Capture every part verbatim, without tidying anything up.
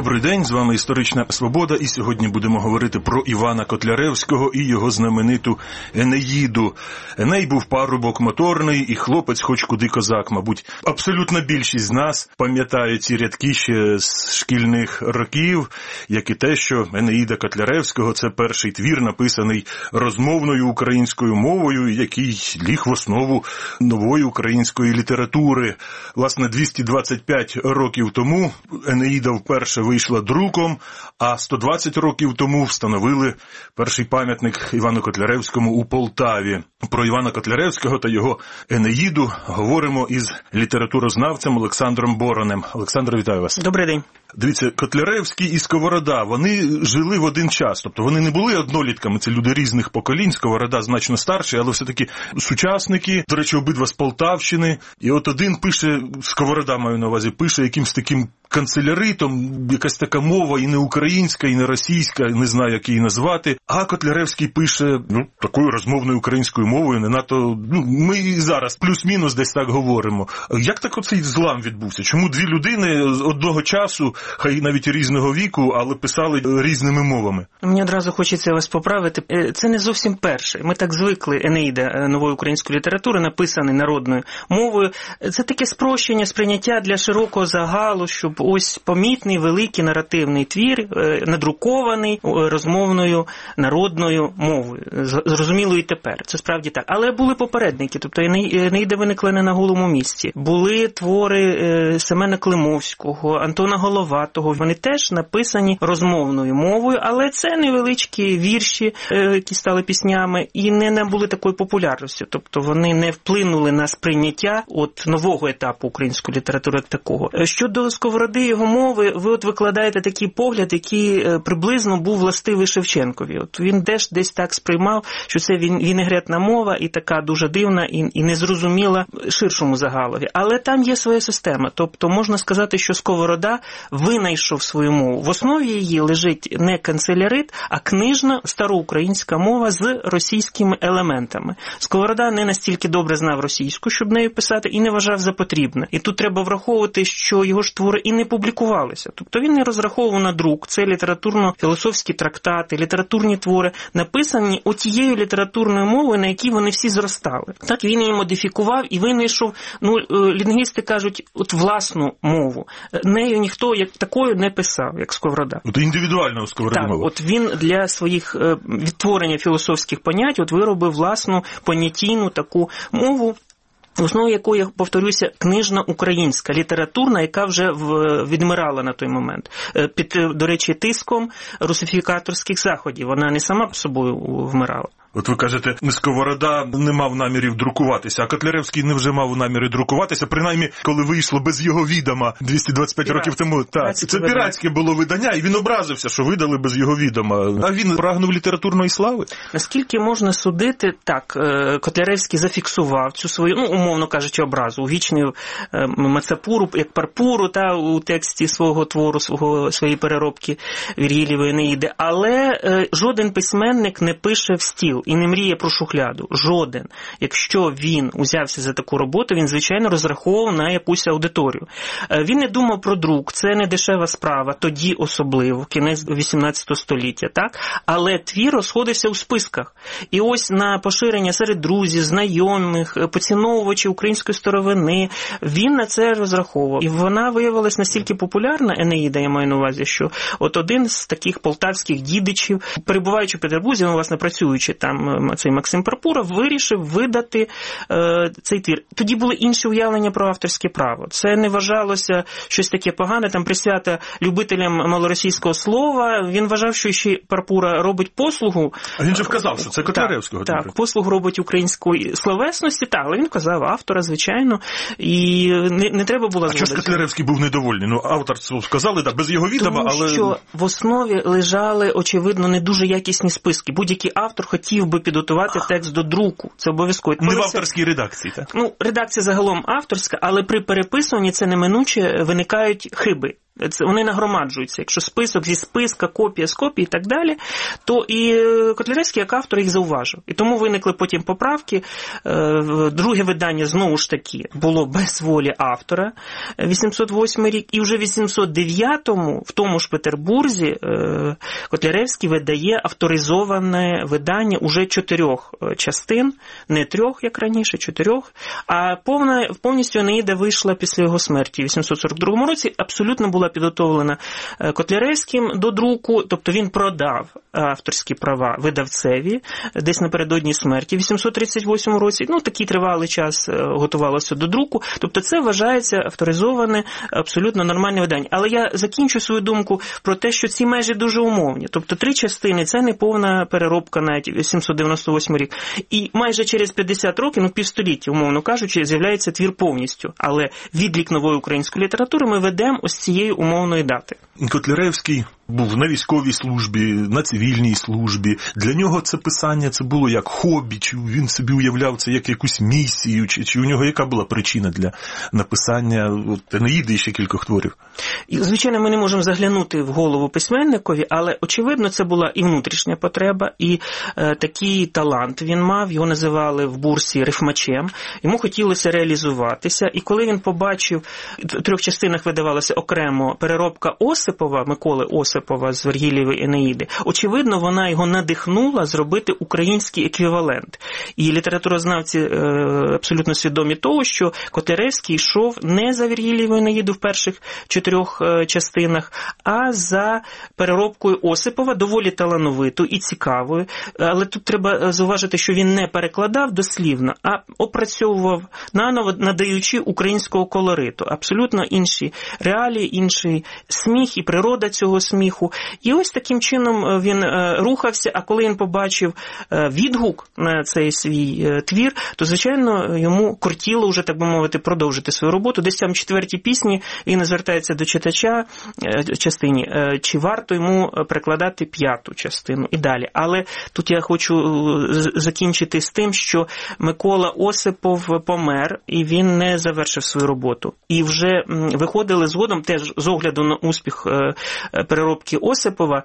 Добрий день, з вами «Історична Свобода», і сьогодні будемо говорити про Івана Котляревського і його знамениту «Енеїду». Еней був парубок моторний і хлопець хоч куди козак, мабуть. Абсолютна більшість з нас пам'ятає ці рядки ще з шкільних років, як і те, що «Енеїда» Котляревського – це перший твір, написаний розмовною українською мовою, який ліг в основу нової української літератури. Власне, двісті двадцять п'ять років тому «Енеїда» вперше вийшла друком, а сто двадцять років тому встановили перший пам'ятник Івану Котляревському у Полтаві. Про Івана Котляревського та його «Енеїду» говоримо із літературознавцем Олександром Боронем. Олександр, вітаю вас. Добрий день. Дивіться, Котляревський і Сковорода, вони жили в один час, тобто вони не були однолітками, це люди різних поколінь, Сковорода значно старший, але все-таки сучасники, до речі, обидва з Полтавщини, і от один пише, Сковорода маю на увазі, пише якимсь таким канцеляритом, якась така мова і не українська, і не російська, не знаю, як її назвати, а Котляревський пише, ну, такою розмовною українською мовою, не надто, ну, ми і зараз плюс-мінус десь так говоримо. Як так оцей злам відбувся? Чому дві людини з одного часу, хай навіть різного віку, але писали різними мовами? Мені одразу хочеться вас поправити. Це не зовсім перше. Ми так звикли, «Енеїда» нової української літератури, написаний народною мовою. Це таке спрощення, сприйняття для широкого загалу, щоб ось помітний, великий наративний твір, надрукований розмовною народною мовою. Зрозуміло і тепер. Це справді так. Але були попередники, тобто «Енеїда» виникла не на голому місці. Були твори Семена Климовського, Антона Головатого. Вони теж написані розмовною мовою, але це невеличкі вірші, які стали піснями, і не набули такої популярності. Тобто вони не вплинули на сприйняття от нового етапу української літератури як такого. Щодо Сковороди, його мови, ви от викладаєте такий погляд, який приблизно був властивий Шевченкові. От він теж десь так сприймав, що це вінегретна мова і така дуже дивна і, і незрозуміла ширшому загалові. Але там є своя система. Тобто можна сказати, що Сковорода винайшов свою мову. В основі її лежить не канцелярит, а книжна староукраїнська мова з російськими елементами. Сковорода не настільки добре знав російську, щоб нею писати, і не вважав за потрібне. І тут треба враховувати, що його ж твори і не публікувалися. Тобто він не розраховував на друк. Це літературно-філософські трактати, літературні твори, написані отією літературною мовою, на якій вони всі зростали. Так він її модифікував і винайшов, ну, лінгвісти кажуть, от власну мову. Нею ніхто як такою не писав, як Сковорода. От індивідуально у Сковороди так, мова. От він для своїх відтворення філософських понять от виробив власну понятійну таку мову, в основі якої, повторюся, книжна українська, літературна, яка вже відмирала на той момент. Під, до речі, тиском русифікаторських заходів. Вона не сама собою вмирала. От ви кажете, Сковорода не мав намірів друкуватися, а Котляревський не вже мав наміри друкуватися, принаймні, коли вийшло без його відома двісті двадцять п'ять років тому. Так, це піратське було видання, і він образився, що видали без його відома. А він прагнув літературної слави? Наскільки можна судити, так, Котляревський зафіксував цю свою, ну, умовно кажучи, образу, увічнив Мацапуру, як Парпуру, та, у тексті свого твору, свого, своєї переробки Віргілієвої «Енеїди», але жоден письменник не пише в стіл і не мріє про шухляду. Жоден. Якщо він узявся за таку роботу, він, звичайно, розраховував на якусь аудиторію. Він не думав про друк, це не дешева справа, тоді особливо, кінець вісімнадцятого століття, так? Але твір розходився у списках. І ось на поширення серед друзів, знайомих, поціновувачів української старовини, він на це розраховував. І вона виявилась настільки популярна, «Енеїда», я маю на увазі, що от один з таких полтавських дідичів, перебуваючи в Петербурзі, власне, працюючи там, цей Максим Парпура вирішив видати е, цей твір. Тоді були інші уявлення про авторське право. Це не вважалося щось таке погане, там присвята любителям малоросійського слова. Він вважав, що ще Парпура робить послугу. А він же вказав, що це Котляревського. Так, так, послугу робить української словесності, так, але він казав автора, звичайно, і не, не треба було згодити. А чого Котляревський був недовольний? Ну, авторство сказали, так, без його відома, але... Тому що в основі лежали, очевидно, не дуже якісні списки. Будь-який автор хотів би підготувати текст до друку. Це обов'язково. Не в авторській редакції, так? Ну, редакція загалом авторська, але при переписуванні це неминуче виникають хиби. Це, вони нагромаджуються. Якщо список зі списка, копія з копії і так далі, то і Котляревський як автор їх зауважив. І тому виникли потім поправки. Друге видання, знову ж таки, було без волі автора, вісімсот восьмий рік, і вже в вісімсот дев'ятому в тому ж Петербурзі Котляревський видає авторизоване видання уже чотирьох частин, не трьох, як раніше, чотирьох, а повна, повністю Енеїда вийшла після його смерті в вісімсот сорок другому році, абсолютно була підготовлена Котляревським до друку, тобто він продав авторські права видавцеві десь напередодні смерті в вісімсот тридцять восьмому році, ну такий тривалий час готувалося до друку, тобто це вважається авторизоване, абсолютно нормальне видання. Але я закінчу свою думку про те, що ці межі дуже умовні, тобто три частини, це не повна переробка навіть сімсот дев'яносто восьмий рік. І майже через п'ятдесят років, ну півстоліття, умовно кажучи, з'являється твір повністю, але відлік нової української літератури ми ведемо ось цієї умовної дати. Котляревський був на військовій службі, на цивільній службі. Для нього це писання, це було як хобі, чи він собі уявляв це як якусь місію, чи, чи у нього яка була причина для написання от, Енеїди і ще кількох творів? І, звичайно, ми не можемо заглянути в голову письменникові, але, очевидно, це була і внутрішня потреба, і е, такий талант він мав, його називали в бурсі рифмачем, йому хотілося реалізуватися, і коли він побачив, в трьох частинах видавалося окремо переробка Осипова, Миколи Осипова з Вергілієвої Енеїди, очевидно, вона його надихнула зробити український еквівалент. І літературознавці е, абсолютно свідомі того, що Котляревський йшов не за Вергілієвою Енеїду в перших чотирьох е, частинах, а за переробкою Осипова, доволі талановитою і цікавою. Але тут треба зауважити, що він не перекладав дослівно, а опрацьовував наново, надаючи українського колориту. Абсолютно інші реалії, інший сміх і природа цього сміху. І ось таким чином він рухався, а коли він побачив відгук на цей свій твір, то, звичайно, йому кортіло вже, так би мовити, продовжити свою роботу. Десь там в четвертій пісні він звертається до читача частині, чи варто йому перекладати п'яту частину і далі. Але тут я хочу закінчити з тим, що Микола Осипов помер, і він не завершив свою роботу. І вже виходили згодом, теж з огляду на успіх переробки Осипова,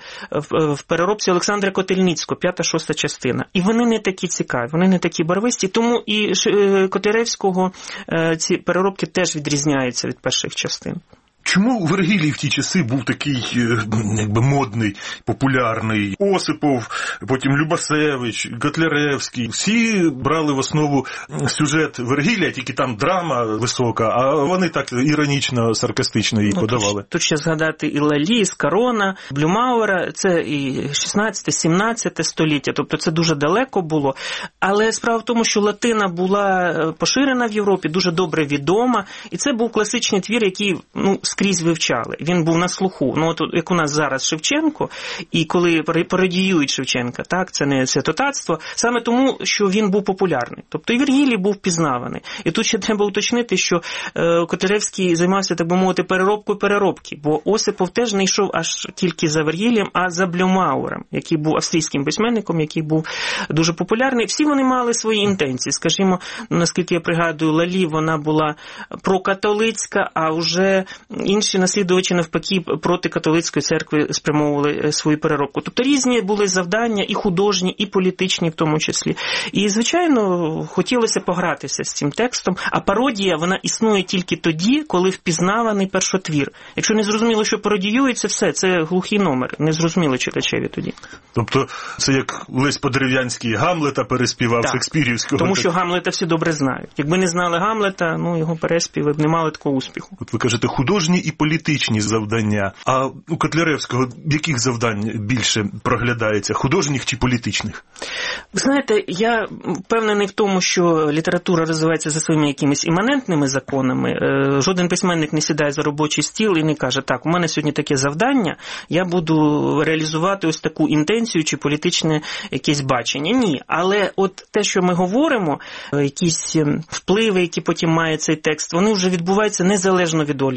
в переробці Олександра Котельницького, п'ята-шоста частина. І вони не такі цікаві, вони не такі барвисті, тому і Котляревського ці переробки теж відрізняються від перших частин. Чому Вергілій в ті часи був такий, якби, модний, популярний? Осипов, потім Любасевич, Котляревський. Всі брали в основу сюжет Вергілія, тільки там драма висока, а вони так іронічно, саркастично її ну, подавали. Тут, тут ще згадати і Лалі, і Скарона, Блюмауера, це і шістнадцяте-сімнадцяте століття, тобто це дуже далеко було. Але справа в тому, що латина була поширена в Європі, дуже добре відома, і це був класичний твір, який, ну, скрізь вивчали. Він був на слуху. Ну, от як у нас зараз Шевченко, і коли пародіюють Шевченка, так, це не святотатство, саме тому, що він був популярний. Тобто і Вергілій був пізнаваний. І тут ще треба уточнити, що е, Котляревський займався, так би мовити, переробкою переробки, бо Осипов теж не йшов аж тільки за Вергілієм, а за Блюмауером, який був австрійським письменником, який був дуже популярний. Всі вони мали свої інтенції. Скажімо, наскільки я пригадую, Лалі, вона була прокатолицька, а вже інші наслідувачі, навпаки, проти католицької церкви спрямовували свою переробку. Тобто різні були завдання, і художні, і політичні в тому числі. І, звичайно, хотілося погратися з цим текстом, а пародія, вона існує тільки тоді, коли впізнаваний першотвір. Якщо не зрозуміло, що пародіюється, все, це глухий номер, не зрозуміло читачеві тоді. Тобто це як Лесь Подерев'янський Гамлета переспівав так, Шекспірівського. Тому що Гамлета всі добре знають. Якби не знали Гамлета, ну, його переспіви б не мали такого успіху. От ви кажете, художні і політичні завдання. А у Котляревського яких завдань більше проглядається, художніх чи політичних? Ви знаєте, я впевнений в тому, що література розвивається за своїми якимись іманентними законами. Жоден письменник не сідає за робочий стіл і не каже, так, у мене сьогодні таке завдання, я буду реалізувати ось таку інтенцію чи політичне якесь бачення. Ні, але от те, що ми говоримо, якісь впливи, які потім має цей текст, вони вже відбуваються незалежно від долі автора.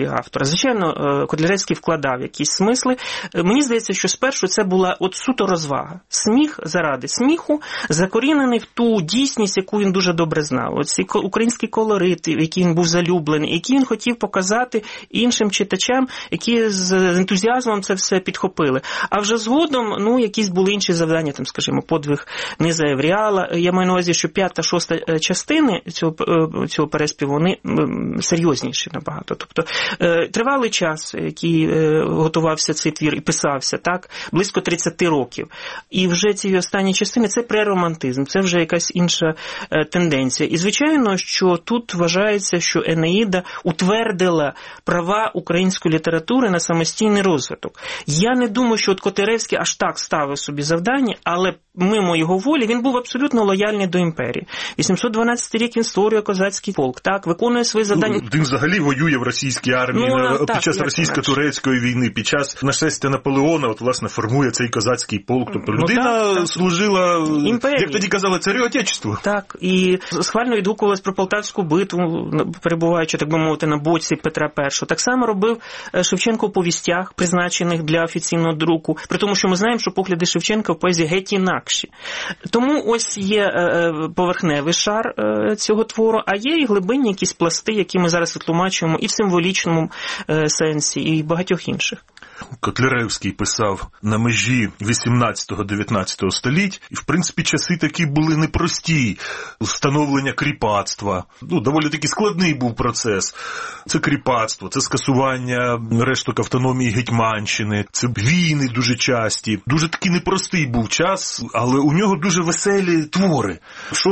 автора. Звичайно, Котляревський вкладав якісь смисли. Мені здається, що спершу це була от суто розвага. Сміх заради сміху, закорінений в ту дійсність, яку він дуже добре знав. Оці українські колорити, в які він був залюблений, які він хотів показати іншим читачам, які з ентузіазмом це все підхопили. А вже згодом, ну, якісь були інші завдання, там, скажімо, подвиг Низа Евріала. Я маю на увазі, що п'ята, шоста частини цього, цього переспіву, вони серйозніші набагато. Тобто, тривалий час, який готувався цей твір і писався, так, близько тридцять років. І вже ці останні частини – це преромантизм, це вже якась інша тенденція. І, звичайно, що тут вважається, що Енеїда утвердила права української літератури на самостійний розвиток. Я не думаю, що от Котляревський аж так ставив собі завдання, але мимо його волі він був абсолютно лояльний до імперії. вісімсот дванадцятий рік він створює козацький полк, так, виконує свої завдання. Ну, він взагалі воює в російській армії ну, на, так, під час російсько-турецької війни, під час нашестя Наполеона, от, власне, формує цей козацький полк. Тобто людина ну, так, служила, імперії. Як тоді казали, царю Отечеству. Так, і схвально відгукувалась про Полтавську битву, перебуваючи, так би мовити, на боці Петра І. Так само робив Шевченко в повістях, призначених для офіційного друку, при тому, що ми знаємо, що погляди Шевченка в поезії геть інакші. Тому ось є поверхневий шар цього твору, а є і глибинні якісь пласти, які ми зараз витлумачуємо і в символічному сенсі, і в багатьох інших. Котляревський писав на межі вісімнадцятого-дев'ятнадцятого століть, і, в принципі, часи такі були непрості. Встановлення кріпацтва. Ну, доволі таки складний був процес. Це кріпацтво, це скасування решток автономії Гетьманщини, це війни дуже часті. Дуже такий непростий був час, але у нього дуже веселі твори. Що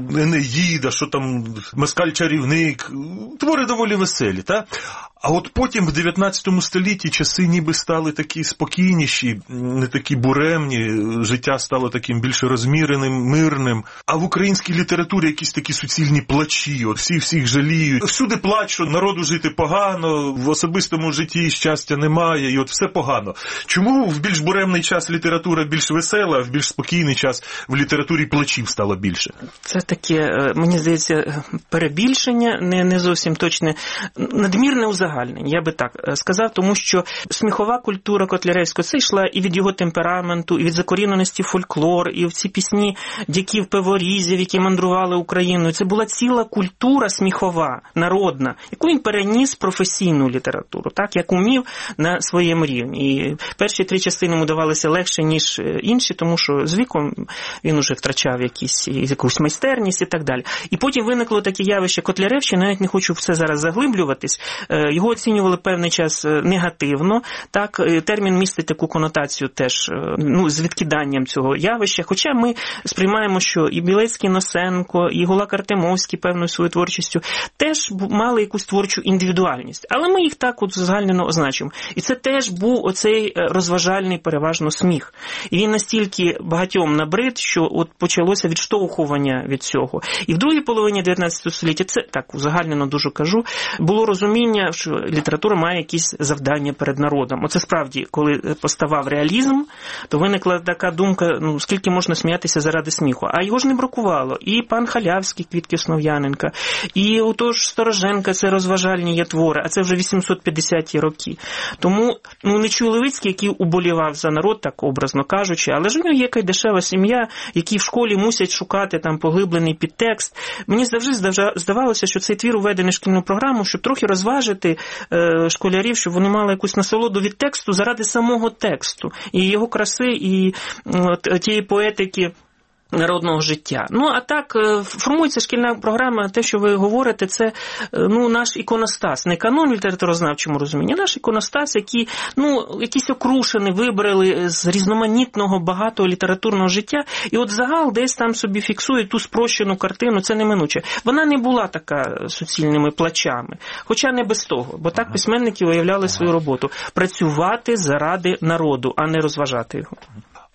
Енеїда, що там Москаль-чарівник. Твори доволі веселі, так? А от потім в дев'ятнадцятому столітті часи ніби стали такі спокійніші, не такі буремні, життя стало таким більш розміреним, мирним. А в українській літературі якісь такі суцільні плачі, от всі всіх жаліють. Всюди плач, що народу жити погано, в особистому житті щастя немає, і от все погано. Чому в більш буремний час література більш весела, а в більш спокійний час в літературі плачів стало більше? Це таке, мені здається, перебільшення, не, не зовсім точне, надмірне узагальнення. Я би так сказав, тому що сміхова культура Котляревського, це йшла і від його темпераменту, і від закоріненості фольклор, і в ці пісні дяків певорізів, які мандрували Україною. Це була ціла культура сміхова, народна, яку він переніс в професійну літературу, так, як умів на своєму рівні. І перші три частини йому давалися легше, ніж інші, тому що з віком він уже втрачав якісь, якусь майстерність і так далі. І потім виникло таке явище Котляревщини, навіть не хочу в це зараз заглиблюватись. Його оцінювали певний час негативно, так, термін містить таку конотацію теж, ну, з відкиданням цього явища, хоча ми сприймаємо, що і Білецький, Носенко, і Гулак Артемовський певною своєю творчістю теж мали якусь творчу індивідуальність, але ми їх так от загальнено означимо. І це теж був оцей розважальний переважно сміх. І він настільки багатьом набрид, що от почалося відштовхування від цього. І в другій половині дев'ятнадцятого століття, це так узагальнено дуже кажу, було розуміння, що література має якісь завдання перед народом. Оце справді, коли поставав реалізм, то виникла така думка, ну, скільки можна сміятися заради сміху. А його ж не бракувало. І пан Халявський, Квітки Основ'яненка, і отож Стороженка, це розважальні є твори, а це вже вісімсот п'ятдесяті роки. Тому, ну, не Чуй-Левицький, який уболівав за народ, так образно кажучи, але ж у нього є якась дешева сім'я, які в школі мусять шукати там поглиблений підтекст. Мені завжди здавалося, що цей твір уведений в шкільну програму, щоб трохи розважити е, школярів, щоб вони мали якусь насолоду від тексту заради самого тексту, і його краси, і от, тієї поетики народного життя. Ну, а так, формується шкільна програма, те, що ви говорите, це, ну, наш іконостас, не канон в літературознавчому розумінні, наш іконостас, який, ну, якісь окрушені вибрали з різноманітного, багатого літературного життя, і от загал десь там собі фіксує ту спрощену картину, це неминуче. Вона не була така суцільними плачами, хоча не без того, бо так письменники виявляли свою роботу. Працювати заради народу, а не розважати його.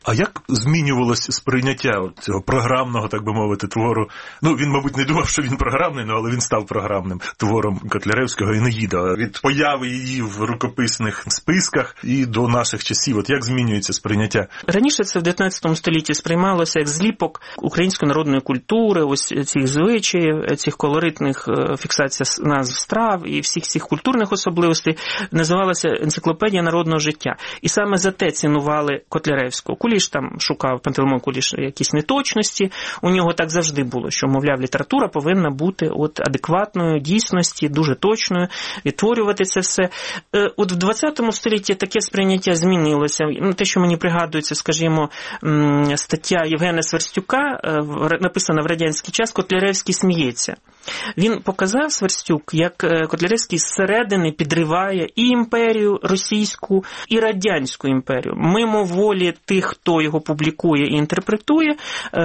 А як змінювалося сприйняття цього програмного, так би мовити, твору? Ну, він, мабуть, не думав, що він програмний, але він став програмним твором Котляревського «Енеїда». Від появи її в рукописних списках і до наших часів. От як змінюється сприйняття? Раніше це в дев'ятнадцятому столітті сприймалося як зліпок української народної культури, ось цих звичаїв, цих колоритних фіксацій назв страв і всіх цих культурних особливостей. Називалася «Енциклопедія народного життя». І саме за те цінували Котляревського. Куліш там шукав, Пантелеймон Куліш, якісь неточності. У нього так завжди було, що, мовляв, література повинна бути от адекватною дійсності, дуже точною, відтворювати це все. От в двадцятому столітті таке сприйняття змінилося. Те, що мені пригадується, скажімо, стаття Євгена Сверстюка, написана в радянський час, «Котляревський сміється». Він показав, Сверстюк, як Котляревський зсередини підриває і імперію російську, і радянську імперію. Мимо волі тих, хто його публікує і інтерпретує,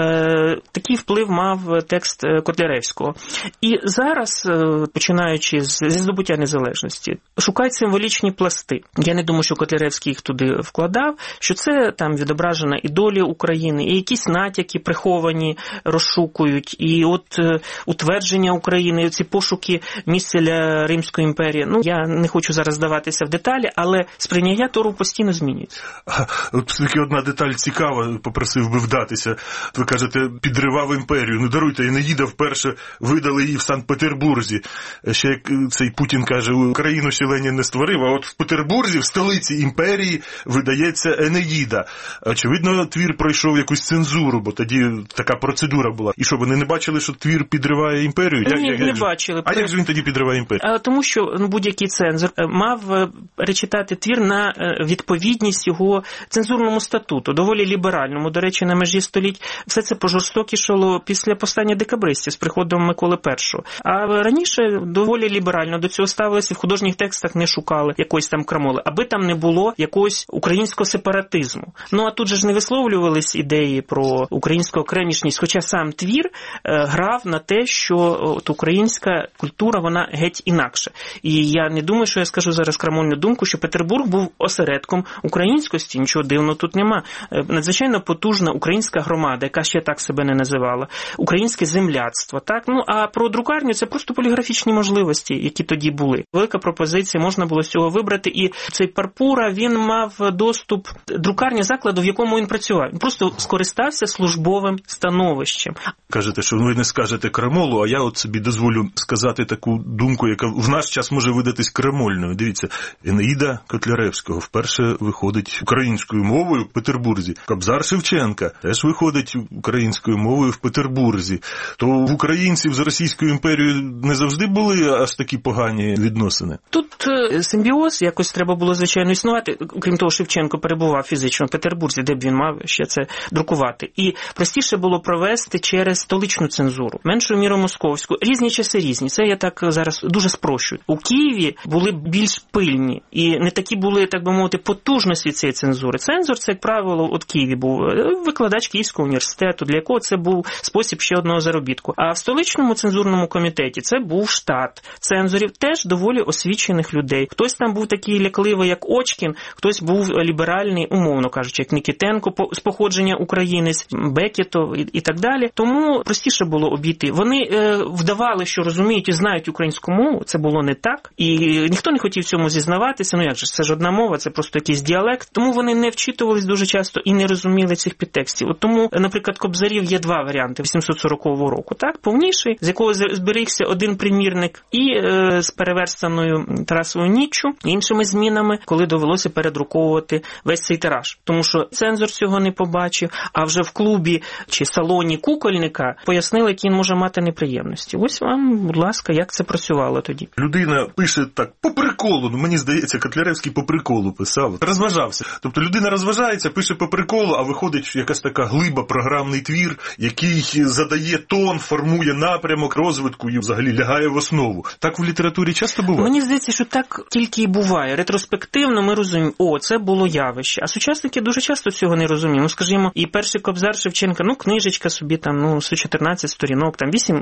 такий вплив мав текст Котляревського. І зараз, починаючи зі здобуття незалежності, шукають символічні пласти. Я не думаю, що Котляревський їх туди вкладав, що це там відображена і доля України, і якісь натяки приховані розшукують, і от утвердження України, ці пошуки місця для Римської імперії. Ну, я не хочу зараз здаватися в деталі, але сприйняття твору постійно змінюється. От тільки одна деталь цікава, попросив би вдатися. Ви кажете, підривав імперію. Ну, даруйте, Енеїда вперше видали її в Санкт-Петербурзі. Ще, як цей Путін каже, Україну ще Ленін не створив, а от в Петербурзі, в столиці імперії, видається Енеїда. Очевидно, твір пройшов якусь цензуру, бо тоді така процедура була. І що, вони не бачили, що твір підриває імперію? Ні, як, не як бачили. А як же він тоді підриває імперію? А, тому що ну, будь-який цензор мав перечитати твір на відповідність його цензурному статуту, доволі ліберальному. До речі, на межі століть все це пожорстокішало після повстання декабристів з приходом Миколи Першого. А раніше доволі ліберально до цього ставилися, в художніх текстах не шукали якоїсь там крамоли, аби там не було якогось українського сепаратизму. Ну, а тут же ж не висловлювались ідеї про українську окремішність, хоча сам твір е, грав на те, що от українська культура, вона геть інакша. І я не думаю, що я скажу зараз крамольну думку, що Петербург був осередком українськості, нічого дивного тут нема. Надзвичайно потужна українська громада, яка ще так себе не називала, українське земляцтво, так? Ну, а про друкарню це просто поліграфічні можливості, які тоді були. Велика пропозиція, можна було з цього вибрати, і цей Парпура, він мав доступ друкарні закладу, в якому він працював. Він просто скористався службовим становищем. Кажете, що ви не скажете крамолу, а я от собі дозволю сказати таку думку, яка в наш час може видатись крамольною. Дивіться, Енеїда Котляревського вперше виходить українською мовою в Петербурзі. Кобзар Шевченка теж виходить українською мовою в Петербурзі. То в українців з Російською імперією не завжди були аж такі погані відносини? Тут симбіоз якось треба було, звичайно, існувати. Крім того, Шевченко перебував фізично в Петербурзі, де б він мав ще це друкувати. І простіше було провести через столичну цензуру, меншою мірою московську. Різні часи різні. Це я так зараз дуже спрощую. У Києві були більш пильні і не такі були, так би мовити, потужності цієї цензури. Цензор, це, як правило, от Києві був викладач Київського університету, для якого це був спосіб ще одного заробітку. А в столичному цензурному комітеті це був штат цензорів, теж доволі освічених людей. Хтось там був такий лякливий, як Очкін, хтось був ліберальний, умовно кажучи, як Нікітенко, з походження українець, Бекетов і, і так далі. Тому простіше було обійти. Вони е, вдавали, що розуміють і знають українську мову, це було не так. І ніхто не хотів в цьому зізнаватися, ну як же, це ж одна мова, це просто якийсь діалект. Тому вони не вчитувались дуже часто і не розуміли цих підтекстів. От тому, наприклад, Кобзарів є два варіанти вісімсот сорокового року, так? Повніший, з якого зберігся один примірник, і е, з переверстаною Тарасовою ніччю, іншими змінами, коли довелося передруковувати весь цей тираж. Тому що цензор цього не побачив, а вже в клубі чи салоні кукольника пояснили, які він може мати неприємності. Ось вам, будь ласка, як це працювало тоді. Людина пише так, по приколу, ну мені здається, Котляревський по приколу писав, розважався. Тобто людина розважається, пише по приколу, а виходить якась така глиба, програмний твір, який задає тон, формує напрямок розвитку і взагалі лягає в основу. Так в літературі часто буває? Мені здається, що так тільки і буває. Ретроспективно ми розуміємо, о, це було явище. А сучасники дуже часто цього не розуміють. Ну, скажімо, і перший Кобзар Шевченка, ну, книжечка собі там, ну, сто чотирнадцять сторінок, там вісім творів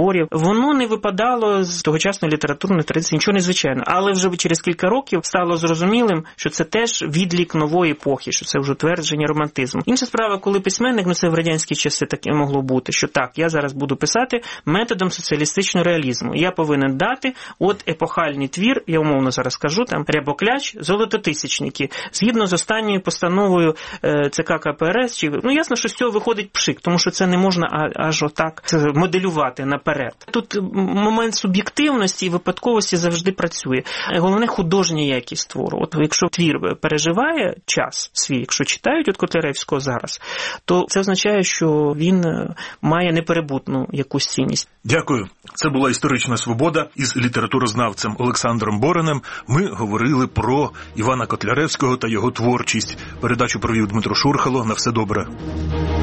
творів, воно не випадало з тогочасної літературної традиції, нічого незвичайного. Але вже через кілька років стало зрозумілим, що це теж відлік нової епохи, що це вже утвердження романтизму. Інша справа, коли письменник, ну це в радянські часи таке могло бути, що так, я зараз буду писати методом соціалістичного реалізму. Я повинен дати от епохальний твір, я умовно зараз кажу, там Рябокляч, Золототисячники, згідно з останньою постановою ЦК КПРС, чи, ну ясно, що з цього виходить пшик, тому що це не можна аж отак моделювати наперед. Тут момент суб'єктивності і випадковості завжди працює. Головне художня якість твору. От якщо твір переживає час свій, якщо читають от Котляревського зараз, то це означає, що він має неперебутну якусь цінність. Дякую. Це була «Історична свобода» із літературознавцем Олександром Бориним. Ми говорили про Івана Котляревського та його творчість. Передачу провів Дмитро Шурхало. На все добре.